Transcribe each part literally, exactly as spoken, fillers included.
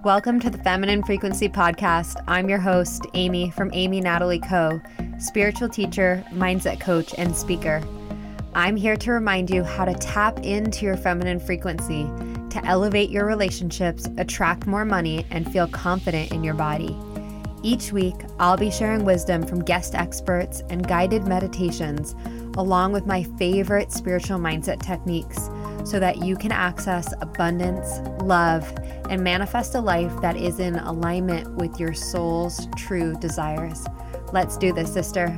Welcome to the Feminine Frequency Podcast. I'm your host, Amy from Amy Natalie Co., spiritual teacher, mindset coach, and speaker. I'm here to remind you how to tap into your feminine frequency to elevate your relationships, attract more money, and feel confident in your body. Each week, I'll be sharing wisdom from guest experts and guided meditations, along with my favorite spiritual mindset techniques, so that you can access abundance, love, and manifest a life that is in alignment with your soul's true desires. Let's do this, sister.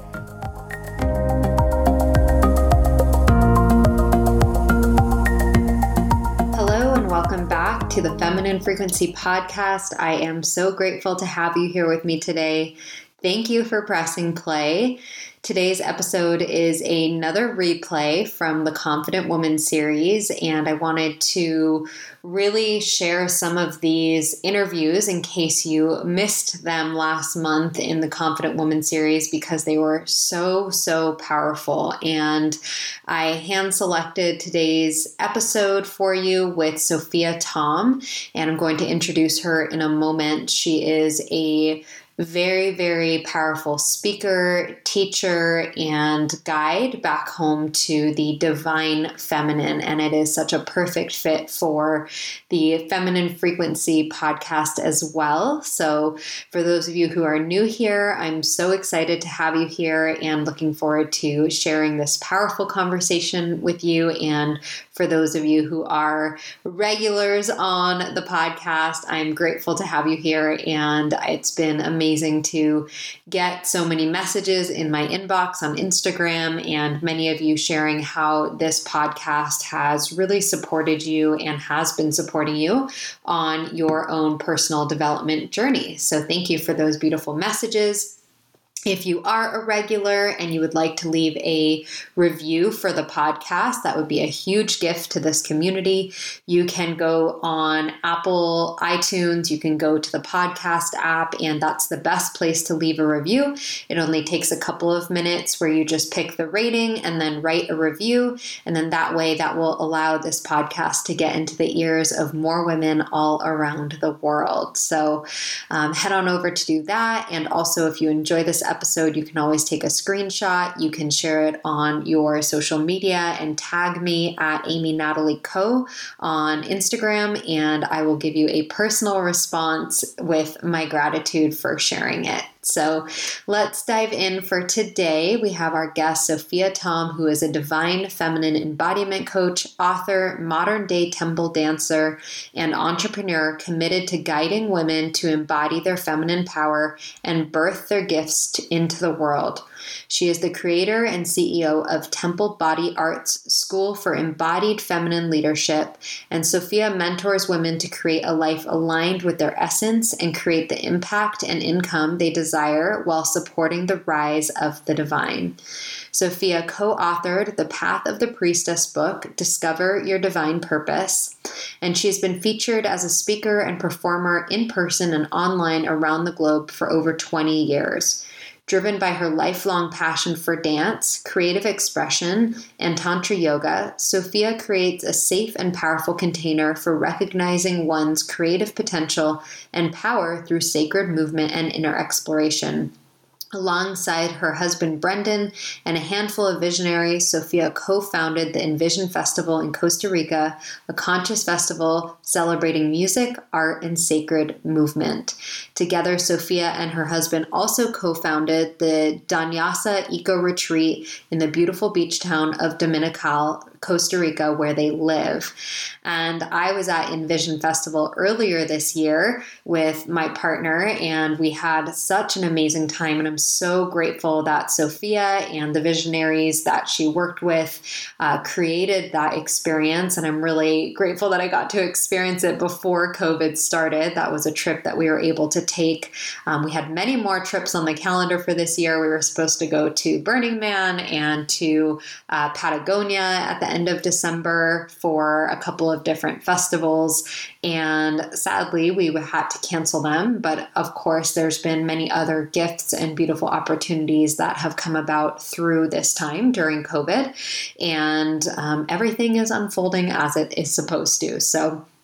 Hello, and welcome back to the Feminine Frequency Podcast. I am so grateful to have you here with me today. Thank you for pressing play. Today's episode is another replay from the Confident Woman series, and I wanted to really share some of these interviews in case you missed them last month in the Confident Woman series because they were so, so powerful. And I hand-selected today's episode for you with Sophia Tom, and I'm going to introduce her in a moment. She is a very, very powerful speaker, teacher, and guide back home to the divine feminine. And it is such a perfect fit for the Feminine Frequency podcast as well. So for those of you who are new here, I'm so excited to have you here and looking forward to sharing this powerful conversation with you. And for those of you who are regulars on the podcast, I'm grateful to have you here. And it's been amazing. Amazing to get so many messages in my inbox on Instagram, and many of you sharing how this podcast has really supported you and has been supporting you on your own personal development journey. So thank you for those beautiful messages. If you are a regular and you would like to leave a review for the podcast, that would be a huge gift to this community. You can go on Apple iTunes, you can go to the podcast app, and that's the best place to leave a review. It only takes a couple of minutes where you just pick the rating and then write a review. And then that way that will allow this podcast to get into the ears of more women all around the world. So um, head on over to do that. And also, if you enjoy this episode, episode, you can always take a screenshot. You can share it on your social media and tag me at Amy Natalie Co. on Instagram, and I will give you a personal response with my gratitude for sharing it. So let's dive in for today. We have our guest, Sophia Tom, who is a divine feminine embodiment coach, author, modern day temple dancer, and entrepreneur committed to guiding women to embody their feminine power and birth their gifts to, into the world. She is the creator and C E O of Temple Body Arts School for Embodied Feminine Leadership, and Sophia mentors women to create a life aligned with their essence and create the impact and income they desire while supporting the rise of the divine. Sophia co-authored the Path of the Priestess book, Discover Your Divine Purpose, and she's been featured as a speaker and performer in person and online around the globe for over twenty years. Driven by her lifelong passion for dance, creative expression, and Tantra yoga, Sophia creates a safe and powerful container for recognizing one's creative potential and power through sacred movement and inner exploration. Alongside her husband, Brendan, and a handful of visionaries, Sophia co-founded the Envision Festival in Costa Rica, a conscious festival celebrating music, art, and sacred movement. Together, Sophia and her husband also co-founded the Danyasa Eco Retreat in the beautiful beach town of Dominical, Costa Rica, where they live. And I was at Envision Festival earlier this year with my partner, and we had such an amazing time. And I'm so grateful that Sophia and the visionaries that she worked with uh, created that experience. And I'm really grateful that I got to experience it before COVID started. That was a trip that we were able to take. Um, we had many more trips on the calendar for this year. We were supposed to go to Burning Man and to uh, Patagonia at the end of December for a couple of different festivals. And sadly, we had to cancel them. But of course, there's been many other gifts and beautiful opportunities that have come about through this time during COVID. And um, everything is unfolding as it is supposed to. So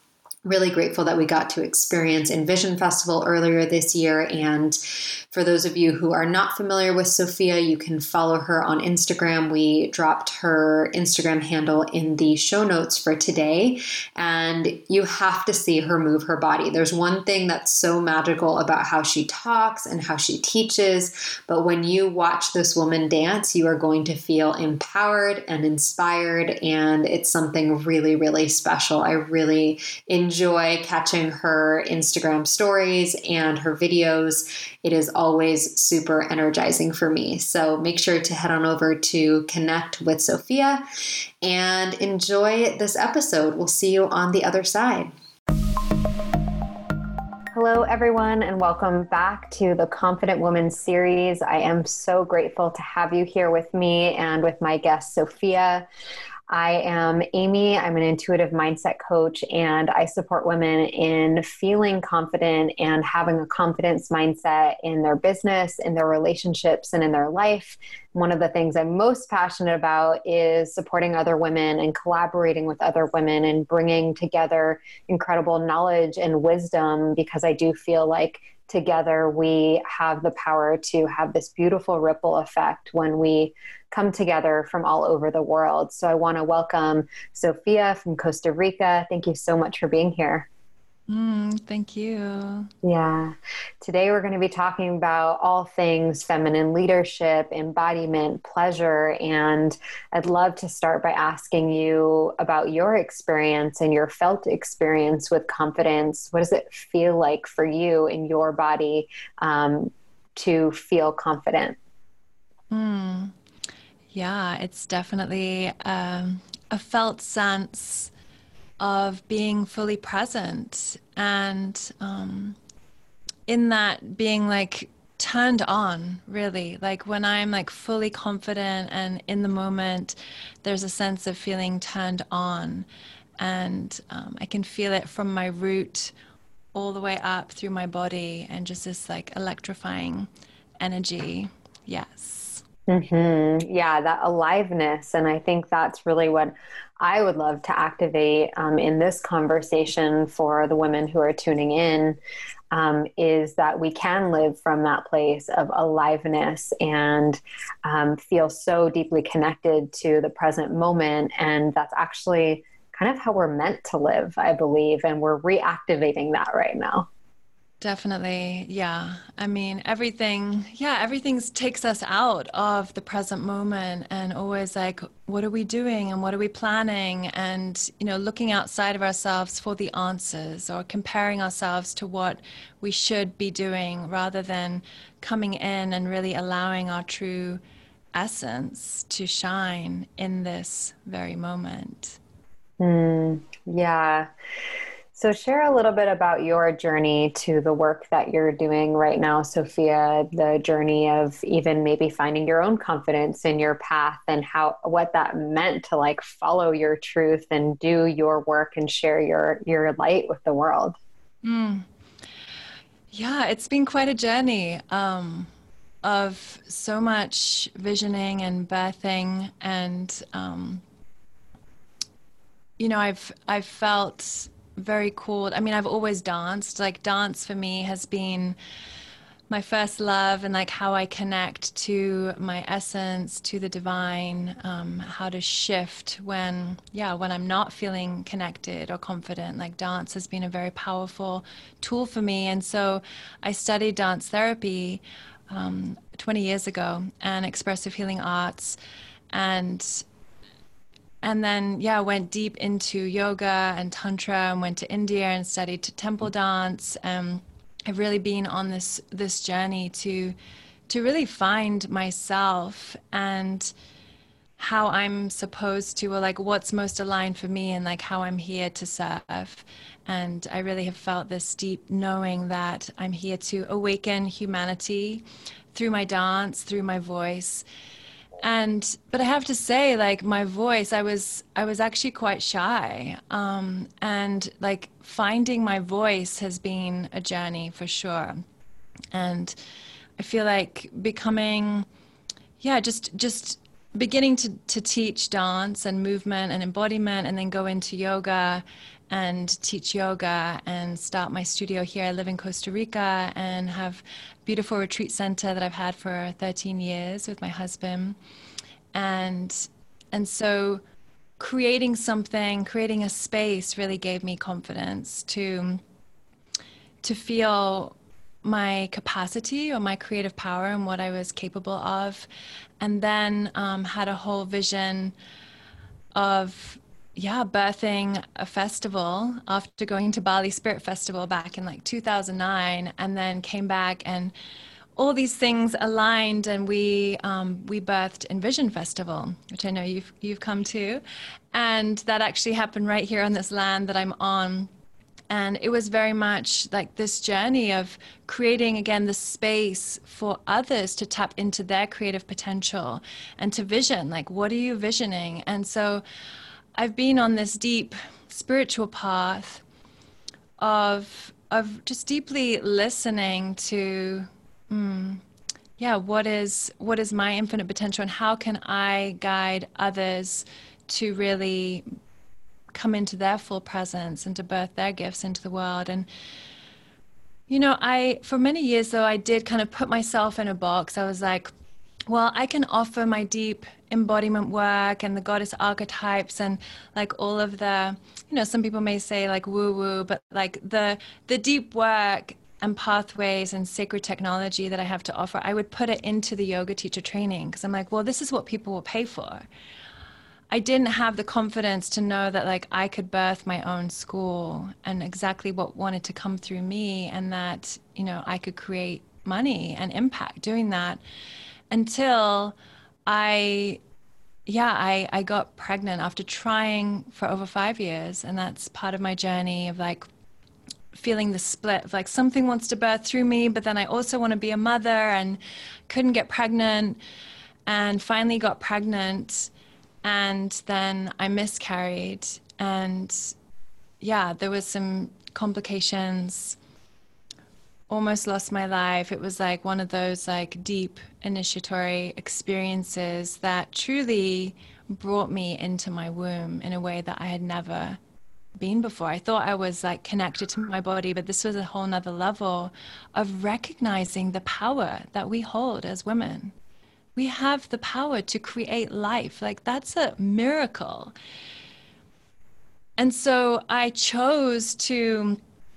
really grateful that we got to experience Envision Festival earlier this year. And for those of you who are not familiar with Sophia, you can follow her on Instagram. We dropped her Instagram handle in the show notes for today, and you have to see her move her body. There's one thing that's so magical about how she talks and how she teaches, but when you watch this woman dance, you are going to feel empowered and inspired, and it's something really, really special. I really enjoy enjoy catching her Instagram stories and her videos. It is always super energizing for me. So make sure to head on over to connect with Sophia and enjoy this episode. We'll see you on the other side. Hello, everyone, and welcome back to the Confident Woman series. I am so grateful to have you here with me and with my guest, Sophia. I am Amy. I'm an intuitive mindset coach, and I support women in feeling confident and having a confidence mindset in their business, in their relationships, and in their life. One of the things I'm most passionate about is supporting other women and collaborating with other women and bringing together incredible knowledge and wisdom, because I do feel like together we have the power to have this beautiful ripple effect when we come together from all over the world. So I want to welcome Sophia from Costa Rica. Thank you so much for being here. Mm, thank you. Yeah. Today we're going to be talking about all things feminine leadership, embodiment, pleasure. And I'd love to start by asking you about your experience and your felt experience with confidence. What does it feel like for you in your body um, to feel confident? Mm. Yeah, it's definitely um, a felt sense of being fully present, and um, in that being like turned on, really. Like when I'm like fully confident and in the moment, there's a sense of feeling turned on, and um, I can feel it from my root all the way up through my body, and just this like electrifying energy. Yes. Mm-hmm. Yeah, that aliveness. And I think that's really what I would love to activate um, in this conversation for the women who are tuning in, um, is that we can live from that place of aliveness and um, feel so deeply connected to the present moment. And that's actually kind of how we're meant to live, I believe. And we're reactivating that right now. Definitely. Yeah. I mean, everything, yeah, everything takes us out of the present moment, and always like, what are we doing and what are we planning? And, you know, looking outside of ourselves for the answers, or comparing ourselves to what we should be doing, rather than coming in and really allowing our true essence to shine in this very moment. Mm, yeah. So share a little bit about your journey to the work that you're doing right now, Sophia, the journey of even maybe finding your own confidence in your path, and how, what that meant to like follow your truth and do your work and share your, your light with the world. Mm. Yeah, it's been quite a journey um, of so much visioning and birthing, and um, you know, I've I've felt very called. I mean, I've always danced. Like dance for me has been my first love, and like how I connect to my essence, to the divine, um, how to shift when, yeah, when I'm not feeling connected or confident. Like dance has been a very powerful tool for me. And so I studied dance therapy um, twenty years ago, and expressive healing arts, and And then, yeah, went deep into yoga and tantra, and went to India and studied temple dance. Um, I've really been on this this journey to to really find myself and how I'm supposed to, or like what's most aligned for me, and like how I'm here to serve. And I really have felt this deep knowing that I'm here to awaken humanity through my dance, through my voice. And but I have to say, like my voice, I was I was actually quite shy, um, and like finding my voice has been a journey for sure. And I feel like becoming, yeah, just just beginning to to teach dance and movement and embodiment, and then go into yoga, and teach yoga and start my studio here. I live in Costa Rica and have a beautiful retreat center that I've had for thirteen years with my husband. And and so creating something, creating a space really gave me confidence to to feel my capacity or my creative power and what I was capable of. And then um, had a whole vision of yeah, birthing a festival after going to Bali Spirit Festival back in like two thousand nine, and then came back and all these things aligned, and we um, we birthed Envision Festival, which I know you've you've come to, and that actually happened right here on this land that I'm on. And it was very much like this journey of creating, again, the space for others to tap into their creative potential and to vision, like, what are you visioning? And so I've been on this deep spiritual path of of just deeply listening to, mm, yeah, what is what is my infinite potential, and how can I guide others to really come into their full presence and to birth their gifts into the world. And you know, I for many years though, I did kind of put myself in a box. I was like, well, I can offer my deep embodiment work and the goddess archetypes and like all of the, you know, some people may say like woo woo, but like the the deep work and pathways and sacred technology that I have to offer, I would put it into the yoga teacher training, because I'm like, well, this is what people will pay for. I didn't have the confidence to know that like I could birth my own school and exactly what wanted to come through me, and that, you know, I could create money and impact doing that. Until I, yeah, I, I got pregnant after trying for over five years. And that's part of my journey of like feeling the split of like something wants to birth through me, but then I also want to be a mother, and couldn't get pregnant, and finally got pregnant. And then I miscarried, and yeah, there was some complications. Almost lost my life. It was like one of those like deep initiatory experiences that truly brought me into my womb in a way that I had never been before. I thought I was like connected to my body, but this was a whole nother level of recognizing the power that we hold as women. We have the power to create life. Like, that's a miracle. And so I chose to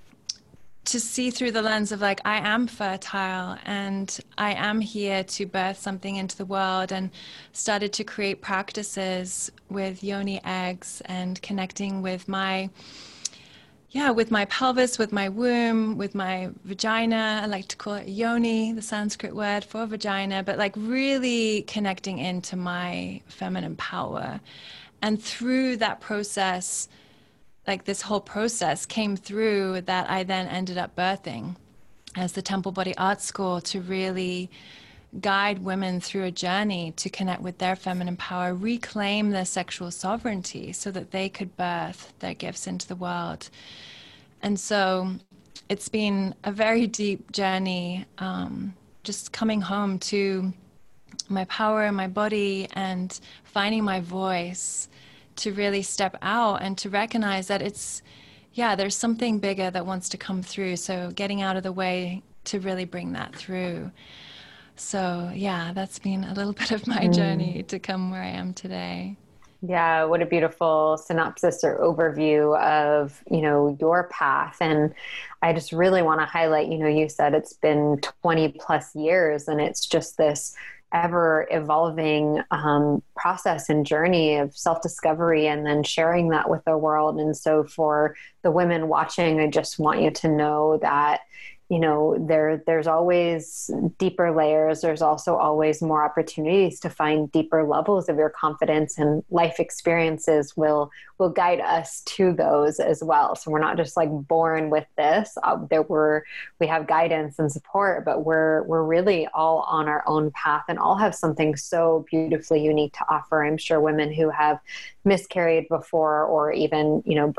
to see through the lens of like, I am fertile and I am here to birth something into the world, and started to create practices with yoni eggs and connecting with my, yeah, with my pelvis, with my womb, with my vagina. I like to call it yoni, the Sanskrit word for vagina, but like really connecting into my feminine power. And through that process, like this whole process came through that I then ended up birthing as the Temple Body Art School, to really guide women through a journey to connect with their feminine power, reclaim their sexual sovereignty so that they could birth their gifts into the world. And so it's been a very deep journey, um, just coming home to my power in my body and finding my voice, to really step out and to recognize that it's, yeah, there's something bigger that wants to come through. So getting out of the way to really bring that through. So yeah, that's been a little bit of my mm. journey to come where I am today. Yeah, what a beautiful synopsis or overview of, you know, your path. And I just really want to highlight, you know, you said it's been twenty plus years, and it's just this ever evolving um, process and journey of self-discovery, and then sharing that with the world. And so for the women watching, I just want you to know that, you know, there, there's always deeper layers. There's also always more opportunities to find deeper levels of your confidence, and life experiences will, will guide us to those as well. So we're not just like born with this. Uh, there were, we have guidance and support, but we're, we're really all on our own path, and all have something so beautifully unique to offer. I'm sure women who have miscarried before, or even, you know, birth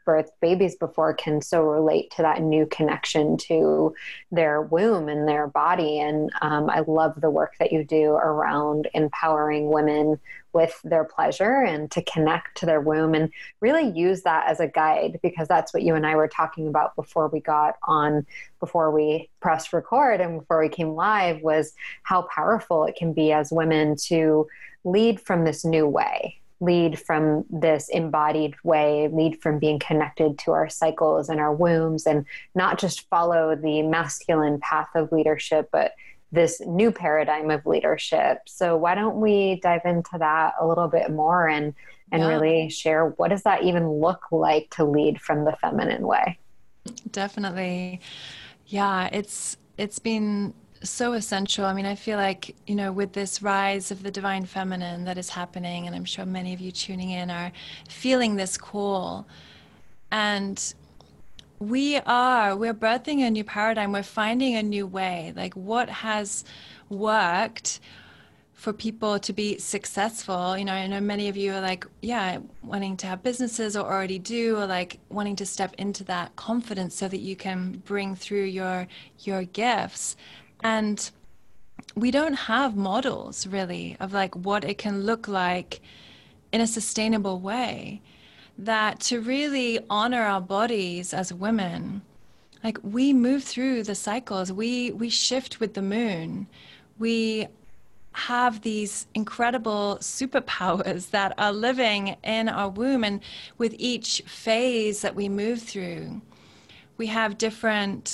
birthed babies before can so relate to that new connection to their womb and their body. And um, I love the work that you do around empowering women with their pleasure and to connect to their womb and really use that as a guide, because that's what you and I were talking about before we got on, before we pressed record and before we came live, was how powerful it can be as women to lead from this new way, lead from this embodied way, lead from being connected to our cycles and our wombs, and not just follow the masculine path of leadership, but this new paradigm of leadership. So why don't we dive into that a little bit more and, and yeah. really share, what does that even look like to lead from the feminine way? Definitely. Yeah, it's, it's been so essential. I mean, I feel like, you know, with this rise of the divine feminine that is happening, and I'm sure many of you tuning in are feeling this call, and we are, we're birthing a new paradigm. We're finding a new way. Like, what has worked for people to be successful? You know, I know many of you are like, yeah, wanting to have businesses or already do, or like wanting to step into that confidence so that you can bring through your, your gifts. And we don't have models really of like what it can look like in a sustainable way. That to really honor our bodies as women, like we move through the cycles, we we shift with the moon, we have these incredible superpowers that are living in our womb, and with each phase that we move through, we have different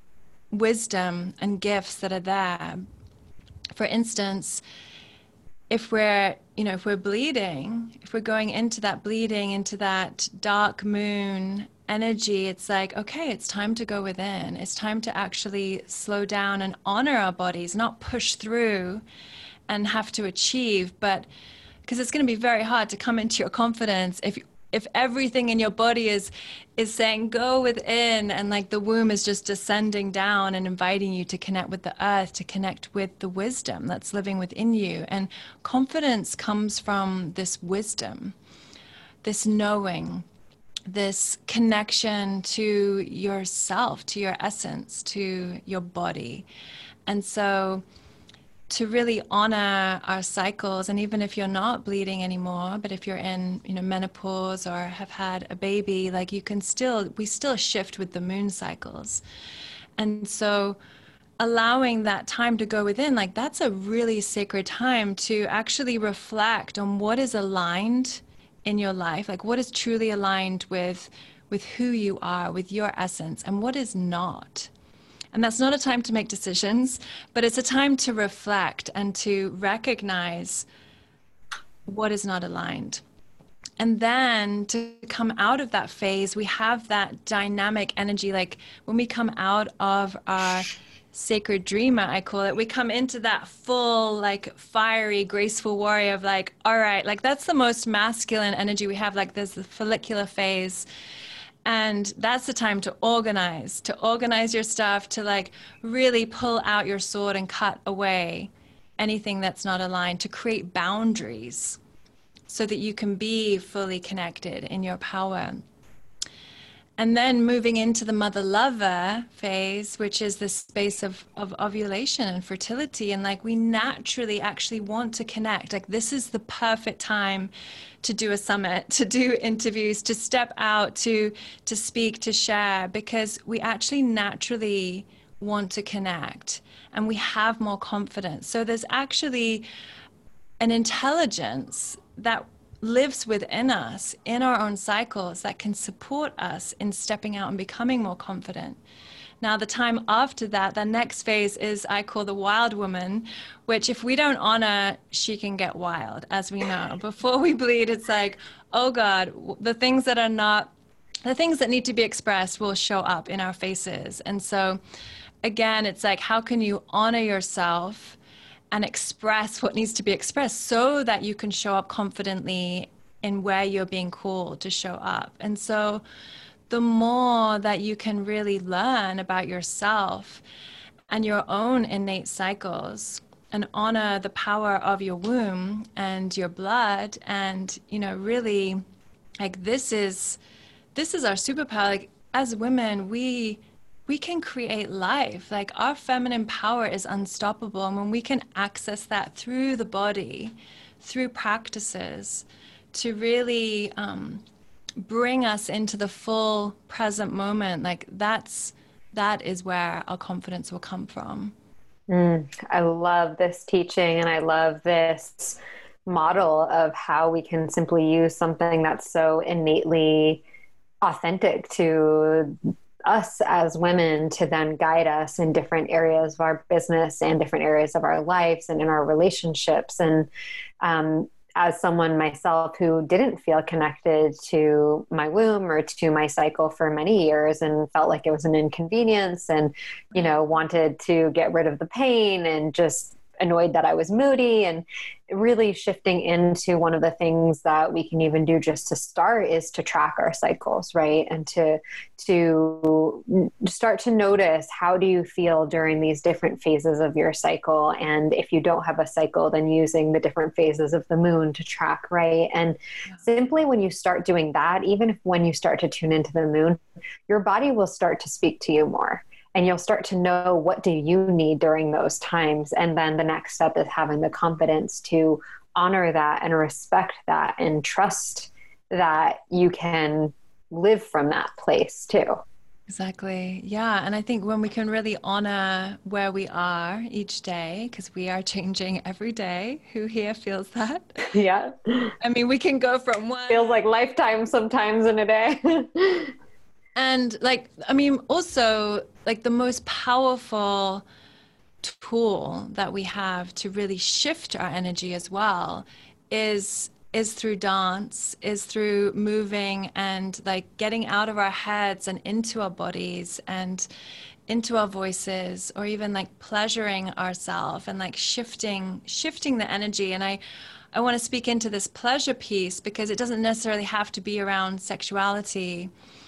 wisdom and gifts that are there. For instance, if we're, you know, if we're bleeding, if we're going into that bleeding, into that dark moon energy, it's like, okay, it's time to go within. It's time to actually slow down and honor our bodies, not push through and have to achieve, but because it's going to be very hard to come into your confidence if if everything in your body is is saying go within, and like the womb is just descending down and inviting you to connect with the earth, to connect with the wisdom that's living within you. And confidence comes from this wisdom, this knowing, this connection to yourself, to your essence, to your body. And so to really honor our cycles, and even if you're not bleeding anymore, but if you're in, you know, menopause or have had a baby, like you can still, we still shift with the moon cycles. And so allowing that time to go within, like that's a really sacred time to actually reflect on what is aligned in your life, like what is truly aligned with, with who you are, with your essence, and what is not. And that's not a time to make decisions, but it's a time to reflect and to recognize what is not aligned. And then to come out of that phase, we have that dynamic energy. Like when we come out of our sacred dreamer, I call it, we come into that full, like fiery, graceful warrior of like, all right, like that's the most masculine energy we have. Like there's the follicular phase. And that's the time to organize, to organize your stuff, to like really pull out your sword and cut away anything that's not aligned, to create boundaries so that you can be fully connected in your power. And then moving into the mother lover phase, which is the space of, of ovulation and fertility. And like we naturally actually want to connect. Like this is the perfect time to do a summit, to do interviews, to step out, to, to speak, to share, because we actually naturally want to connect and we have more confidence. So there's actually an intelligence that lives within us, in our own cycles, that can support us in stepping out and becoming more confident. Now, the time after that, the next phase is, I call the wild woman, which if we don't honor, she can get wild, as we know. Before we bleed, it's like, oh God, the things that are not, the things that need to be expressed will show up in our faces. And so again, it's like, how can you honor yourself and express what needs to be expressed so that you can show up confidently in where you're being called to show up. And so the more that you can really learn about yourself and your own innate cycles and honor the power of your womb and your blood, and, you know, really like this is this is our superpower. Like as women, we we can create life. Like our feminine power is unstoppable. And when we can access that through the body, through practices, to really um, bring us into the full present moment, like that's, that is where our confidence will come from. Mm, I love this teaching, and I love this model of how we can simply use something that's so innately authentic to us as women to then guide us in different areas of our business and different areas of our lives and in our relationships. And um, as someone myself who didn't feel connected to my womb or to my cycle for many years and felt like it was an inconvenience and, you know, wanted to get rid of the pain and just annoyed that I was moody, and really shifting into one of the things that we can even do just to start is to track our cycles, right? And to, to start to notice, how do you feel during these different phases of your cycle? And if you don't have a cycle, then using the different phases of the moon to track, right? And yeah. Simply when you start doing that, even if when you start to tune into the moon, your body will start to speak to you more. And you'll start to know, what do you need during those times? And then the next step is having the confidence to honor that and respect that and trust that you can live from that place too. Exactly. Yeah. And I think when we can really honor where we are each day, because we are changing every day. Who here feels that? Yeah. I mean, we can go from one. Feels like lifetime sometimes in a day. And like, I mean, also like the most powerful tool that we have to really shift our energy as well is is through dance, is through moving and like getting out of our heads and into our bodies and into our voices, or even like pleasuring ourselves and like shifting shifting the energy. And I I want to speak into this pleasure piece, because it doesn't necessarily have to be around sexuality.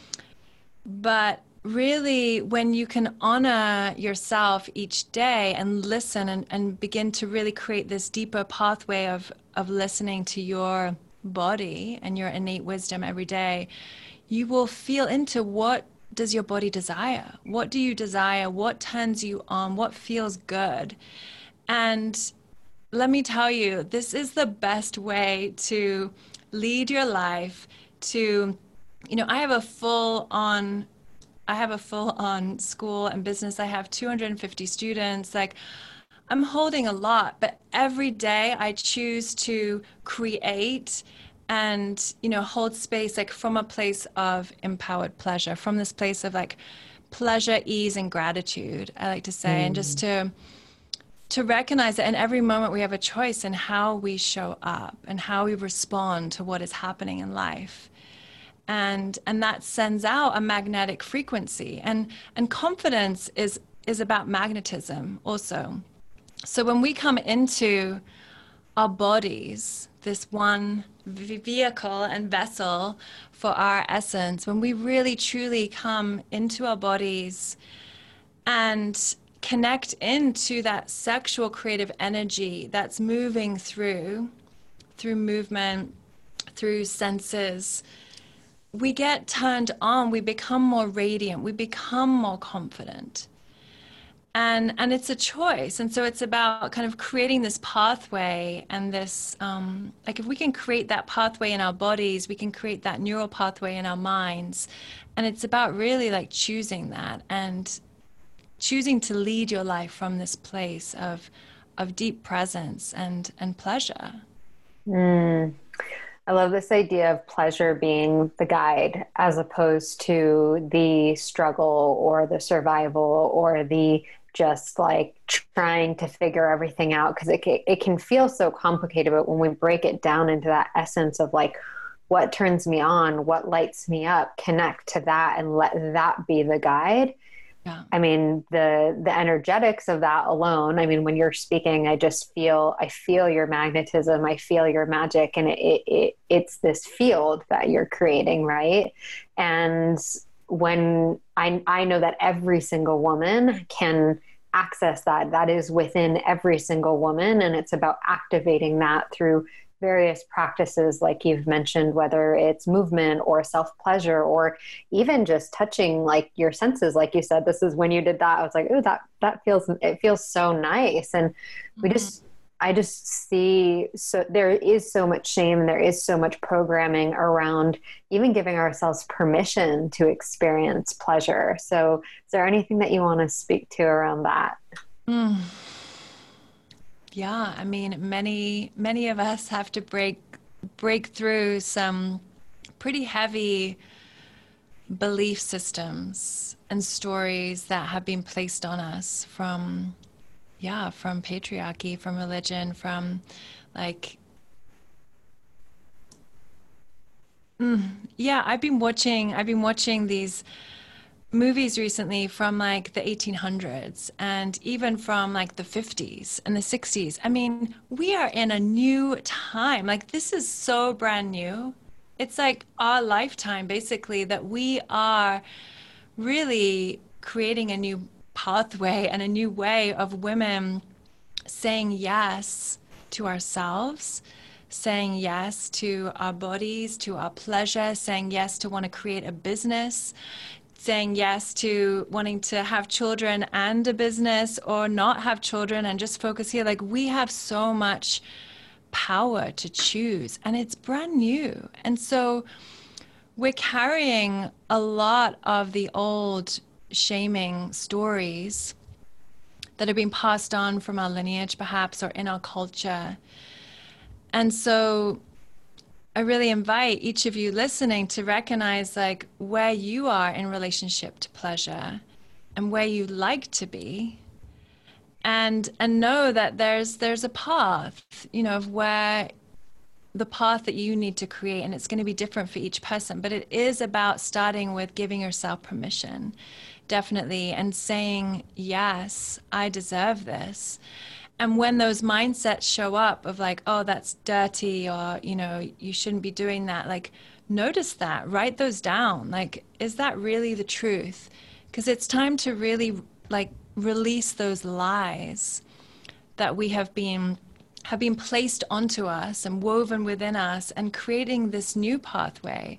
But really, when you can honor yourself each day and listen and, and begin to really create this deeper pathway of, of listening to your body and your innate wisdom every day, you will feel into, what does your body desire? What do you desire? What turns you on? What feels good? And let me tell you, this is the best way to lead your life, to you know, I have a full on, I have a full on school and business. I have two hundred fifty students. Like I'm holding a lot, but every day I choose to create and, you know, hold space, like from a place of empowered pleasure, from this place of like pleasure, ease, and gratitude, I like to say, mm. and just to, to recognize that in every moment we have a choice in how we show up and how we respond to what is happening in life. And and that sends out a magnetic frequency. And and confidence is is about magnetism also. So when we come into our bodies, this one vehicle and vessel for our essence, when we really truly come into our bodies and connect into that sexual creative energy that's moving through, through movement, through senses, we get turned on, we become more radiant, we become more confident. And and it's a choice. And so it's about kind of creating this pathway and this, um, like if we can create that pathway in our bodies, we can create that neural pathway in our minds. And it's about really like choosing that and choosing to lead your life from this place of of deep presence and, and pleasure. Mm. I love this idea of pleasure being the guide as opposed to the struggle or the survival or the just like trying to figure everything out, because it, it can feel so complicated. But when we break it down into that essence of like, what turns me on, what lights me up, connect to that and let that be the guide. Yeah. I mean, the the energetics of that alone, I mean, when you're speaking, I just feel, I feel your magnetism, I feel your magic, and it, it, it it's this field that you're creating, right? And when I, I know that every single woman can access that, that is within every single woman, and it's about activating that through various practices, like you've mentioned, whether it's movement or self-pleasure, or even just touching like your senses. Like you said, this is when you did that, I was like, oh, that, that feels, it feels so nice. And we Mm-hmm. just, I just see, so there is so much shame. There is so much programming around even giving ourselves permission to experience pleasure. So is there anything that you want to speak to around that? Mm. Yeah, I mean, many many of us have to break break through some pretty heavy belief systems and stories that have been placed on us from, yeah, from patriarchy, from religion, from like, mm, yeah, I've been watching I've been watching these movies recently from like the eighteen hundreds and even from like the fifties and the sixties. I mean, we are in a new time. Like, this is so brand new. It's like our lifetime, basically, that we are really creating a new pathway and a new way of women saying yes to ourselves, saying yes to our bodies, to our pleasure, saying yes to want to create a business, saying yes to wanting to have children and a business, or not have children and just focus here. Like, we have so much power to choose, and it's brand new. And so we're carrying a lot of the old shaming stories that have been passed on from our lineage, perhaps, or in our culture. And so I really invite each of you listening to recognize like where you are in relationship to pleasure and where you like to be, and and know that there's there's a path, you know, of where the path that you need to create, and it's going to be different for each person, but it is about starting with giving yourself permission, definitely, and saying, yes, I deserve this. And when those mindsets show up of like, oh, that's dirty, or, you know, you shouldn't be doing that, like, notice that, write those down. Like, is that really the truth? Because it's time to really like release those lies that we have been have been placed onto us and woven within us, and creating this new pathway.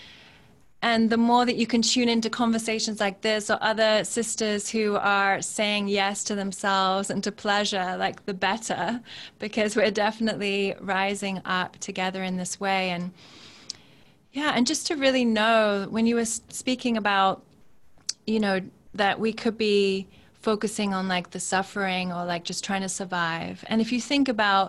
And the more that you can tune into conversations like this, or other sisters who are saying yes to themselves and to pleasure, like, the better, because we're definitely rising up together in this way. And yeah, and just to really know, when you were speaking about, you know, that we could be focusing on like the suffering, or like just trying to survive. And if you think about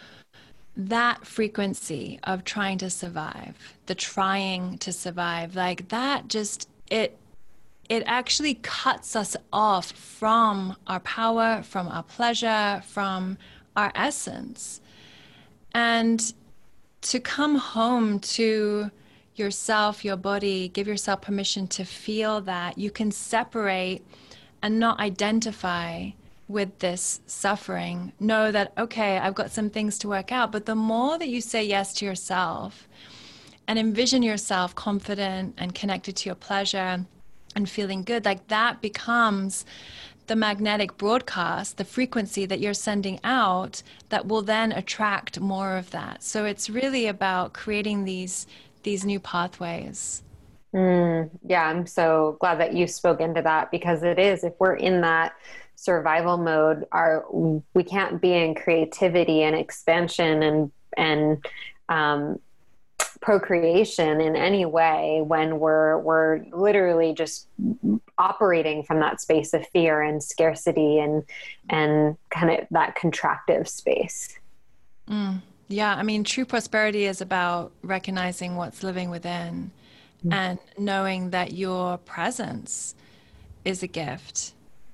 that frequency of trying to survive, the trying to survive, like that, just it it actually cuts us off from our power, from our pleasure, from our essence. And to come home to yourself, your body, give yourself permission to feel that you can separate and not identify with this suffering. Know that, okay, I've got some things to work out. But the more that you say yes to yourself and envision yourself confident and connected to your pleasure and feeling good, like that becomes the magnetic broadcast, the frequency that you're sending out, that will then attract more of that. So it's really about creating these these new pathways. Mm, yeah, I'm so glad that you spoke into that, because it is, if we're in that survival mode, our we can't be in creativity and expansion and and um, procreation in any way when we're we're literally just operating from that space of fear and scarcity and and kind of that contractive space. Mm, yeah, I mean, true prosperity is about recognizing what's living within and knowing that your presence is a gift,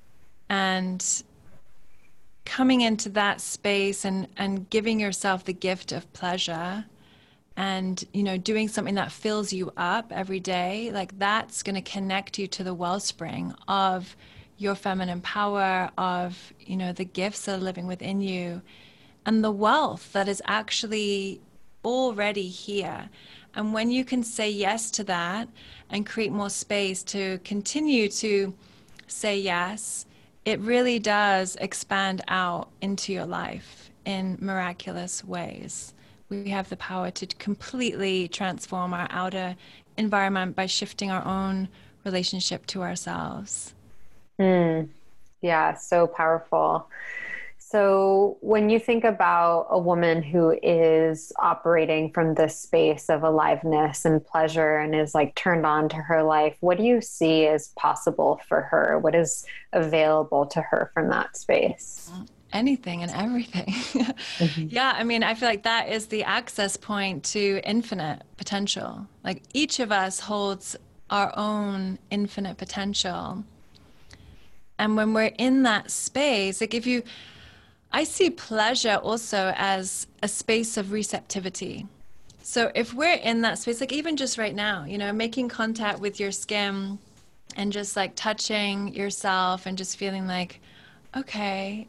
and coming into that space and and giving yourself the gift of pleasure, and, you know, doing something that fills you up every day, like that's going to connect you to the wellspring of your feminine power, of, you know, the gifts that are living within you, and the wealth that is actually already here. And when you can say yes to that and create more space to continue to say yes, it really does expand out into your life in miraculous ways, we have the power to completely transform our outer environment by shifting our own relationship to ourselves. Mm. Yeah, so powerful. So, when you think about a woman who is operating from this space of aliveness and pleasure and is like turned on to her life, what do you see as possible for her? What is available to her from that space? Anything and everything. Mm-hmm. Yeah, I mean, I feel like that is the access point to infinite potential. Like each of us holds our own infinite potential. And when we're in that space, like if you, I see pleasure also as a space of receptivity. So if we're in that space, like even just right now, you know, making contact with your skin and just like touching yourself and just feeling like, okay,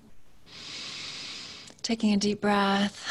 taking a deep breath,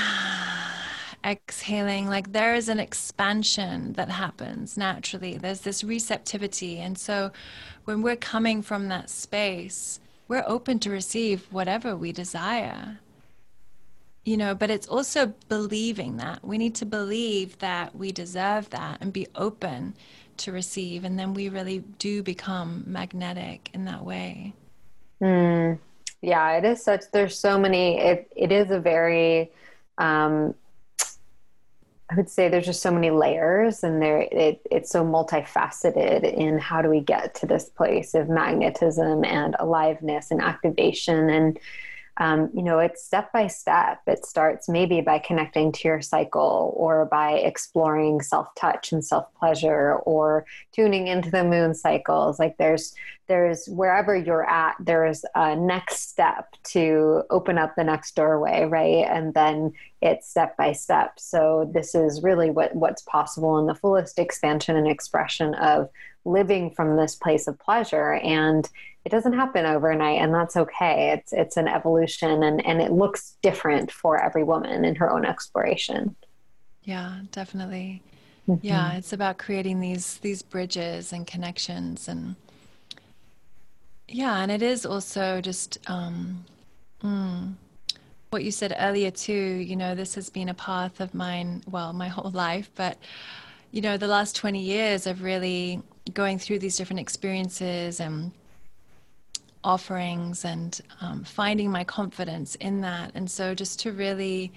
exhaling, like there is an expansion that happens naturally. There's this receptivity. And so when we're coming from that space, we're open to receive whatever we desire. You know, but it's also believing that. We need to believe that we deserve that and be open to receive. And then we really do become magnetic in that way. Mm. Yeah, it is such, there's so many, it, it is a very, um, I would say there's just so many layers and there, it, it's so multifaceted in how do we get to this place of magnetism and aliveness and activation. And Um, you know, it's step by step. It starts maybe by connecting to your cycle or by exploring self-touch and self-pleasure or tuning into the moon cycles. Like there's, there's wherever you're at, there's a next step to open up the next doorway, right? And then it's step by step. So this is really what, what's possible in the fullest expansion and expression of living from this place of pleasure. And it doesn't happen overnight, and that's okay. It's it's an evolution, and, and it looks different for every woman in her own exploration. Yeah, definitely. Mm-hmm. Yeah, it's about creating these these bridges and connections, and yeah, and it is also just um, mm, what you said earlier too. You know, this has been a path of mine, well, my whole life, but you know, the last twenty years of really going through these different experiences and offerings and um, finding my confidence in that. And so just to really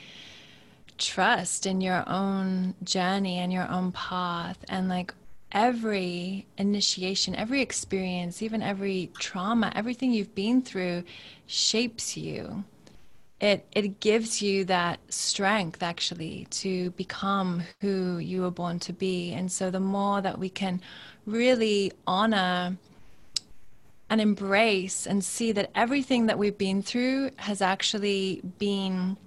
trust in your own journey and your own path, and like every initiation, every experience, even every trauma, everything you've been through shapes you. It it gives you that strength actually to become who you were born to be. And so the more that we can really honor and embrace and see that everything that we've been through has actually been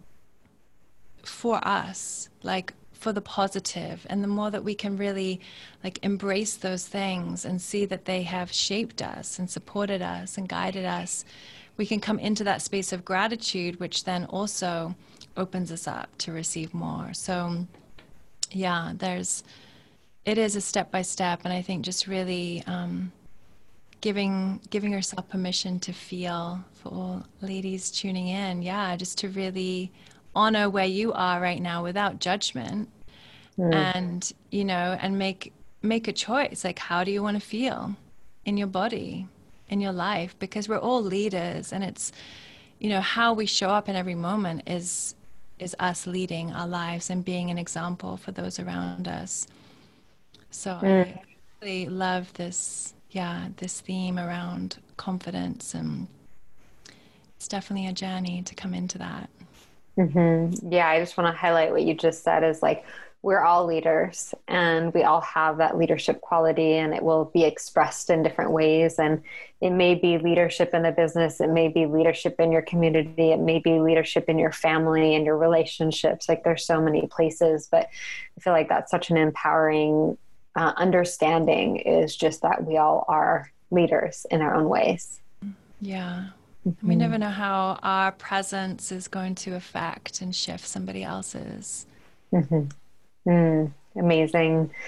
for us, like for the positive. And the more that we can really like embrace those things and see that they have shaped us and supported us and guided us, we can come into that space of gratitude, which then also opens us up to receive more. So yeah, there's, it is a step by step. And I think just really, um, giving giving yourself permission to feel, for all ladies tuning in, yeah, just to really honor where you are right now without judgment. Mm. And you know, and make make a choice, like how do you want to feel in your body, in your life, because we're all leaders, and it's, you know, how we show up in every moment is is us leading our lives and being an example for those around us. So mm. I really love this yeah, this theme around confidence, and it's definitely a journey to come into that. Mm-hmm. Yeah, I just want to highlight what you just said is like, we're all leaders and we all have that leadership quality, and it will be expressed in different ways. And it may be leadership in a business. It may be leadership in your community. It may be leadership in your family and your relationships. Like there's so many places, but I feel like that's such an empowering Uh, understanding is just that we all are leaders in our own ways. Yeah. Mm-hmm. We never know how our presence is going to affect and shift somebody else's. Mm-hmm. Mm, amazing.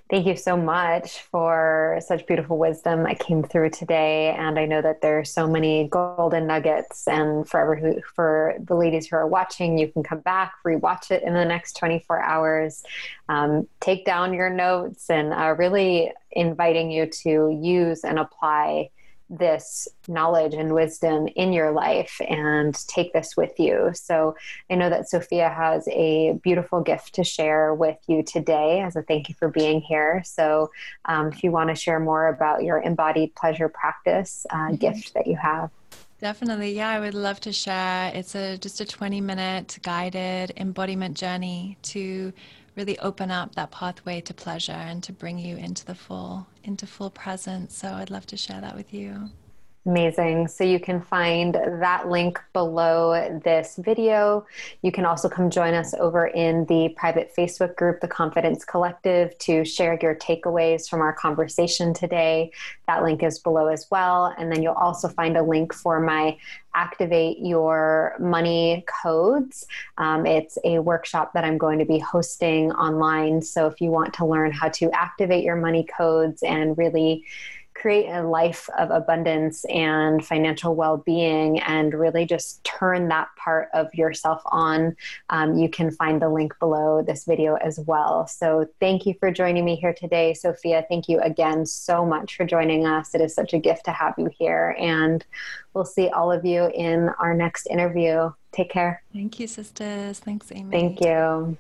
Thank you so much for such beautiful wisdom that came through today. And I know that there's so many golden nuggets. And for, every, for the ladies who are watching, you can come back, rewatch it in the next twenty-four hours, um, take down your notes, and uh, really inviting you to use and apply this knowledge and wisdom in your life and take this with you. So I know that Sophia has a beautiful gift to share with you today as a thank you for being here. So um, if you want to share more about your embodied pleasure practice uh, mm-hmm. gift that you have. Definitely. Yeah, I would love to share. It's a just a twenty minute guided embodiment journey to really open up that pathway to pleasure and to bring you into the full, into full presence. So I'd love to share that with you. Amazing. So you can find that link below this video. You can also come join us over in the private Facebook group, The Confidence Collective, to share your takeaways from our conversation today. That link is below as well. And then you'll also find a link for my Activate Your Money codes. Um, it's a workshop that I'm going to be hosting online. So if you want to learn how to activate your money codes and really create a life of abundance and financial well-being and really just turn that part of yourself on, um, you can find the link below this video as well. So thank you for joining me here today, Sophia. Thank you again so much for joining us. It is such a gift to have you here, and we'll see all of you in our next interview. Take care. Thank you, sisters. Thanks, Amy. Thank you.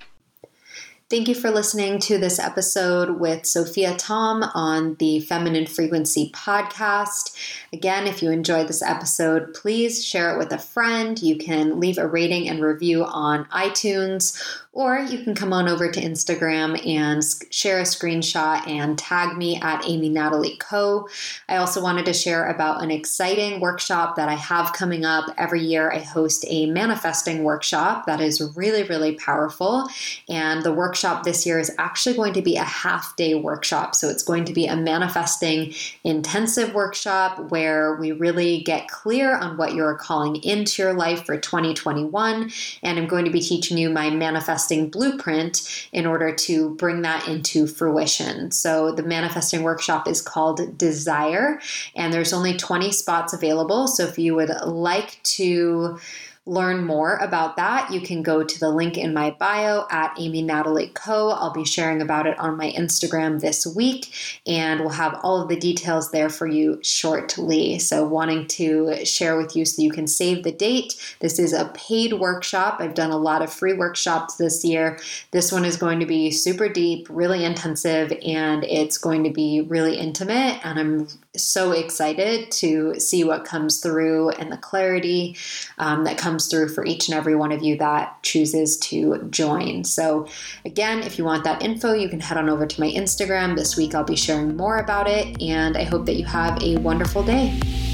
Thank you for listening to this episode with Sophia Tom on the Feminine Frequency podcast. Again, if you enjoyed this episode, please share it with a friend. You can leave a rating and review on iTunes, or you can come on over to Instagram and share a screenshot and tag me at Amy Natalie Co. I also wanted to share about an exciting workshop that I have coming up. Every year I host a manifesting workshop that is really, really powerful. And the workshop this year is actually going to be a half day workshop. So it's going to be a manifesting intensive workshop where we really get clear on what you're calling into your life for twenty twenty-one. And I'm going to be teaching you my manifesting blueprint in order to bring that into fruition. So the manifesting workshop is called Desire, and there's only twenty spots available. So if you would like to learn more about that, you can go to the link in my bio at Amy Natalie Co. I'll be sharing about it on my Instagram this week, and we'll have all of the details there for you shortly. So wanting to share with you so you can save the date. This is a paid workshop. I've done a lot of free workshops this year. This one is going to be super deep, really intensive, and it's going to be really intimate. And I'm so excited to see what comes through and the clarity um, that comes through for each and every one of you that chooses to join. So again, if you want that info, you can head on over to my Instagram. This week I'll be sharing more about it, and I hope that you have a wonderful day.